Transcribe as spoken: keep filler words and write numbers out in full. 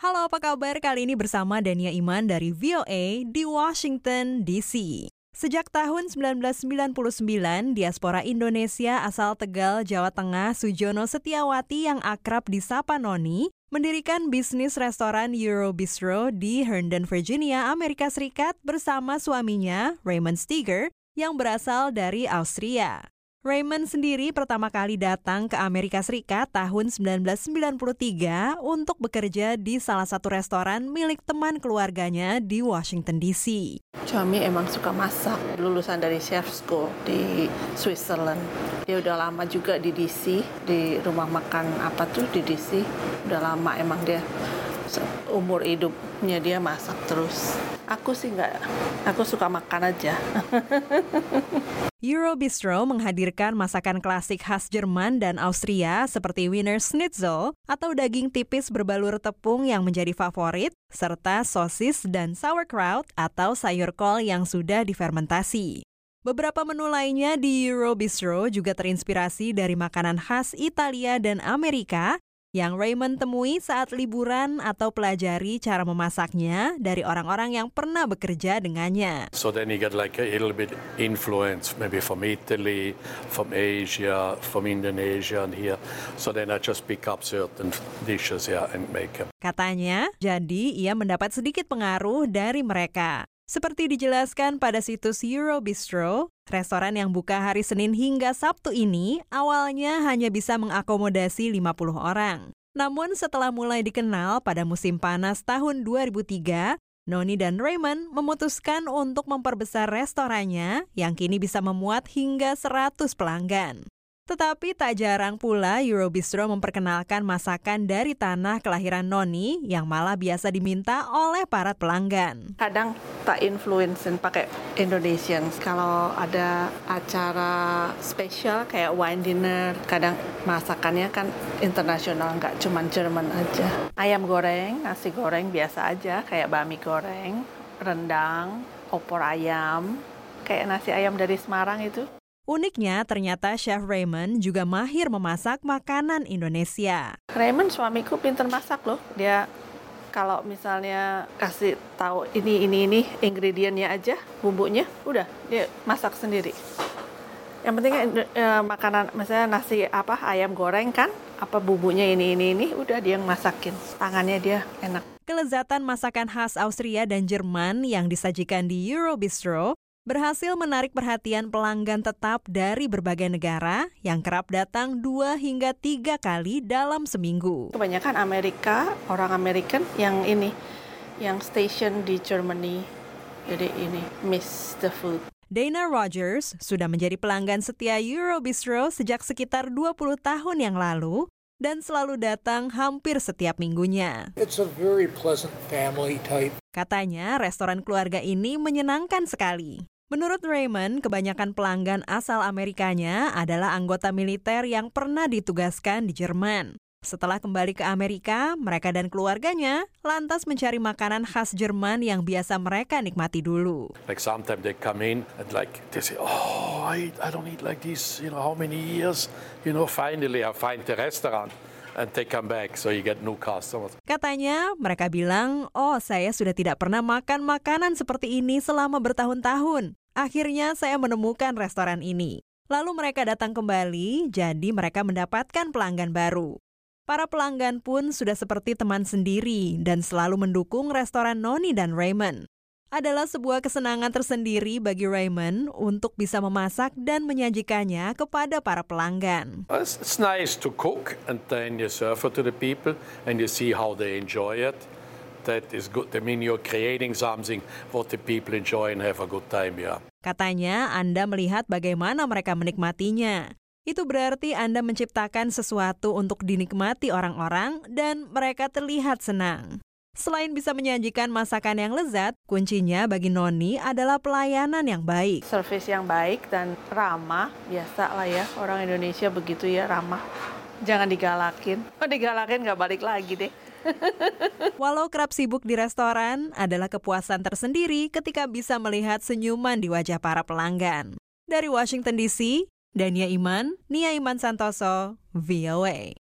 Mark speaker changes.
Speaker 1: Halo, apa kabar? Kali ini bersama Dania Iman dari V O A di Washington, D C. Sejak tahun sembilan belas sembilan puluh sembilan, diaspora Indonesia asal Tegal, Jawa Tengah, Sujono Setiawati yang akrab disapa Noni, mendirikan bisnis restoran Euro Bistro di Herndon, Virginia, Amerika Serikat bersama suaminya, Raymond Steger, yang berasal dari Austria. Raymond sendiri pertama kali datang ke Amerika Serikat tahun sembilan belas sembilan puluh tiga untuk bekerja di salah satu restoran milik teman keluarganya di Washington, D C.
Speaker 2: Suami emang suka masak, lulusan dari chef school di Switzerland. Dia udah lama juga di D C, di rumah makan apa tuh di D C. Udah lama emang dia, umur hidupnya dia masak terus. Aku sih enggak, aku suka makan aja.
Speaker 1: Euro Bistro menghadirkan masakan klasik khas Jerman dan Austria seperti Wiener Schnitzel atau daging tipis berbalur tepung yang menjadi favorit, serta sosis dan sauerkraut atau sayur kol yang sudah difermentasi. Beberapa menu lainnya di Euro Bistro juga terinspirasi dari makanan khas Italia dan Amerika yang Raymond temui saat liburan atau pelajari cara memasaknya dari orang-orang yang pernah bekerja dengannya.
Speaker 3: So then you get like a little bit influence maybe from Italy, from Asia, from Indonesia and here. So then I just pick up certain dishes yeah, and make them.
Speaker 1: Katanya, jadi ia mendapat sedikit pengaruh dari mereka. Seperti dijelaskan pada situs Euro Bistro, restoran yang buka hari Senin hingga Sabtu ini awalnya hanya bisa mengakomodasi lima puluh orang. Namun setelah mulai dikenal pada musim panas tahun dua ribu tiga, Noni dan Raymond memutuskan untuk memperbesar restorannya yang kini bisa memuat hingga seratus pelanggan. Tetapi tak jarang pula Euro Bistro memperkenalkan masakan dari tanah kelahiran Noni yang malah biasa diminta oleh para pelanggan.
Speaker 2: Kadang tak influencein pakai Indonesian. Kalau ada acara spesial kayak wine dinner, kadang masakannya kan internasional, nggak cuma Jerman aja. Ayam goreng, nasi goreng biasa aja, kayak bami goreng, rendang, opor ayam, kayak nasi ayam dari Semarang itu.
Speaker 1: Uniknya, ternyata Chef Raymond juga mahir memasak makanan Indonesia.
Speaker 2: Raymond suamiku pintar masak loh. Dia kalau misalnya kasih tahu ini ini ini ingredientnya aja, bumbunya, udah dia masak sendiri. Yang penting eh, makanan, misalnya nasi apa ayam goreng kan, apa bumbunya ini ini ini, udah dia yang masakin. Tangannya dia enak.
Speaker 1: Kelezatan masakan khas Austria dan Jerman yang disajikan di Euro Bistro berhasil menarik perhatian pelanggan tetap dari berbagai negara yang kerap datang dua hingga tiga kali dalam seminggu.
Speaker 2: Kebanyakan Amerika, orang American yang ini, yang station di Germany, jadi ini miss the food.
Speaker 1: Dana Rogers sudah menjadi pelanggan setia Euro Bistro sejak sekitar dua puluh tahun yang lalu dan selalu datang hampir setiap minggunya.
Speaker 4: It's a very pleasant family type.
Speaker 1: Katanya restoran keluarga ini menyenangkan sekali. Menurut Raymond, kebanyakan pelanggan asal Amerikanya adalah anggota militer yang pernah ditugaskan di Jerman. Setelah kembali ke Amerika, mereka dan keluarganya lantas mencari makanan khas Jerman yang biasa mereka nikmati dulu.
Speaker 3: Like sometimes they come in and like they say, oh, I, I don't eat like this, you know, how many years? You know, finally I find the restaurant. And they come back, so you get new customers.
Speaker 1: Katanya, mereka bilang, oh saya sudah tidak pernah makan makanan seperti ini selama bertahun-tahun. Akhirnya saya menemukan restoran ini. Lalu mereka datang kembali, jadi mereka mendapatkan pelanggan baru. Para pelanggan pun sudah seperti teman sendiri dan selalu mendukung restoran Noni dan Raymond. Adalah sebuah kesenangan tersendiri bagi Raymond untuk bisa memasak dan menyajikannya kepada para pelanggan.
Speaker 3: It's, it's nice to cook and then you serve it to the people and you see how they enjoy it. That is good. I mean, you're creating something what the people enjoy and have a good time, yeah.
Speaker 1: Katanya, Anda melihat bagaimana mereka menikmatinya. Itu berarti Anda menciptakan sesuatu untuk dinikmati orang-orang dan mereka terlihat senang. Selain bisa menyajikan masakan yang lezat, kuncinya bagi Noni adalah pelayanan yang baik.
Speaker 2: Service yang baik dan ramah, biasa lah ya, orang Indonesia begitu ya, ramah. Jangan digalakin, oh digalakin nggak balik lagi deh.
Speaker 1: Walau kerap sibuk di restoran, adalah kepuasan tersendiri ketika bisa melihat senyuman di wajah para pelanggan. Dari Washington D C, Dania Iman, Nia Iman Santoso, V O A.